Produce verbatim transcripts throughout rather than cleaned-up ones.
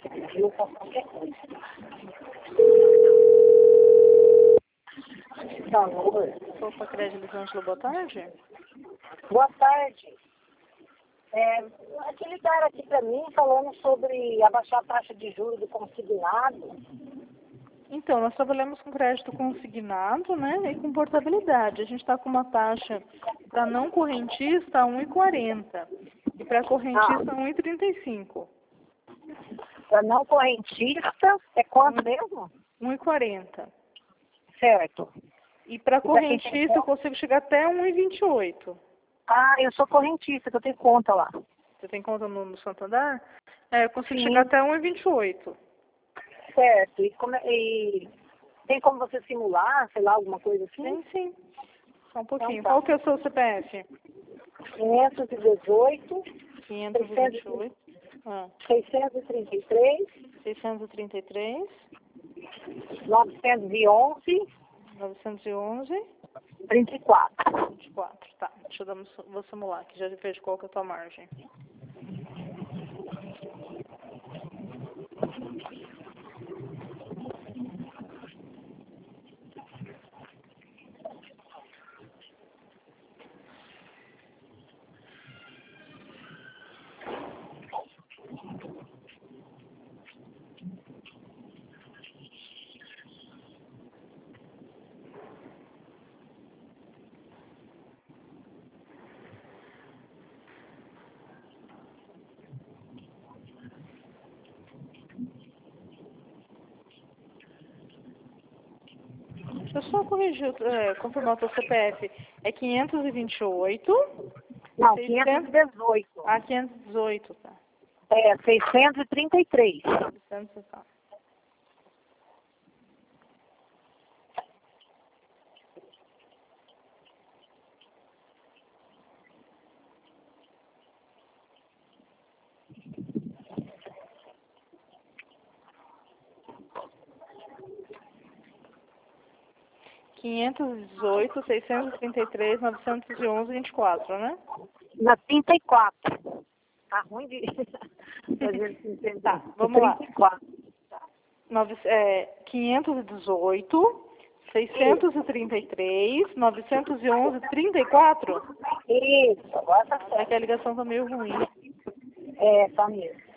Eu faço qualquer coisa. Valor. Opa, Crédito Elisângela, boa tarde. Boa tarde. É, aqui ligaram aqui para mim falando sobre abaixar a taxa de juros do consignado. Então, nós trabalhamos com crédito consignado, né, e com portabilidade. A gente está com uma taxa para não correntista um vírgula quarenta e para correntista um vírgula trinta e cinco. Para não correntista, é quanto mesmo? um vírgula quarenta. Certo. E para pra quem tem correntista eu consigo chegar até um vírgula vinte e oito. Ah, eu sou correntista, que eu tenho conta lá. Você tem conta no, no Santander? É, eu consigo Sim. chegar até um vírgula vinte e oito. Certo. E, como, é- e tem como você simular, sei lá, alguma coisa assim? Sim, sim. Só um pouquinho. Então tá. Qual que é o seu C P F? quinhentos e dezoito, quinhentos e vinte e oito. Ah, seiscentos e trinta e três, seiscentos e trinta e três. novecentos e onze, novecentos e onze. trinta e quatro. vinte e quatro. Tá. Deixa eu dar, uma- vou simular aqui. Já vejo qual que é a tua margem. Deixa eu só corrigir, é, confirmar o teu C P F. É quinhentos e vinte e oito. Não, seiscentos. quinhentos e dezoito. Ah, quinhentos e dezoito, tá. É, seiscentos e trinta e três. seiscentos, tá. quinhentos e dezoito, seiscentos e trinta e três, novecentos e onze, vinte e quatro, né? Na trinta e quatro. Tá ruim de... da gente entender. Tá, vamos lá. trinta e quatro. Nove, é, quinhentos e dezoito, seiscentos e trinta e três, novecentos e onze, trinta e quatro? Isso, agora tá É que a certo. ligação tá meio ruim. É, tá mesmo.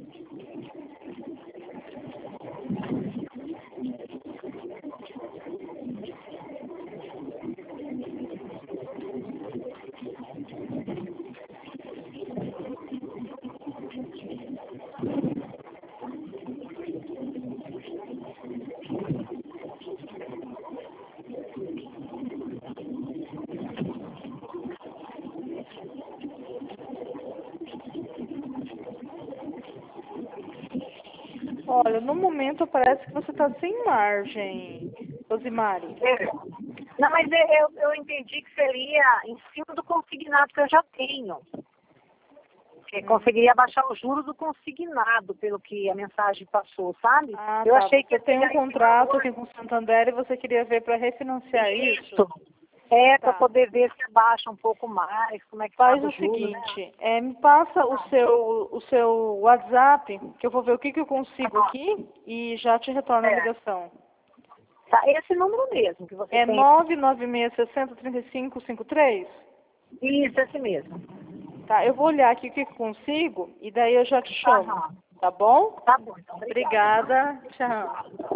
Olha, no momento parece que você está sem margem, Rosimari. É. Não, mas eu, eu eu entendi que seria em cima do consignado que eu já tenho. Que conseguiria baixar os juros do consignado, pelo que a mensagem passou, sabe? Ah, eu tá. achei que Você tem um seria esse contrato valor. aqui com o Santander e você queria ver para refinanciar isso? Isso. É, Tá. para poder ver se abaixa um pouco mais, como é que Faz tá o o juros, né? seguinte, é, me passa o seu, o seu WhatsApp, que eu vou ver o que, que eu consigo aqui e já te retorno a É. ligação. Tá, esse número mesmo que você É tem. nove nove seis, seis zero, três cinco cinco três? Isso, esse mesmo. Tá, eu vou olhar aqui o que, que eu consigo e daí eu já te chamo. Aham. Tá bom? Tá bom, então, obrigada. Obrigada. Tchau.